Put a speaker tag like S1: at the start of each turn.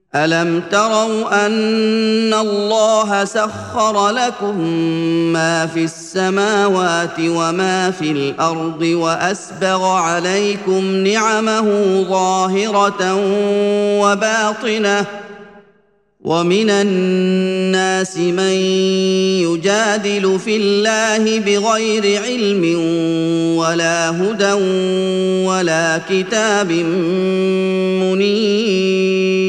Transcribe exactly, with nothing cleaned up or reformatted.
S1: ألم تروا أن الله سخر لكم ما في السماوات وما في الأرض وأسبغ عليكم نعمه ظاهرة وباطنة ومن الناس من يجادل في الله بغير علم ولا هدى ولا كتاب منير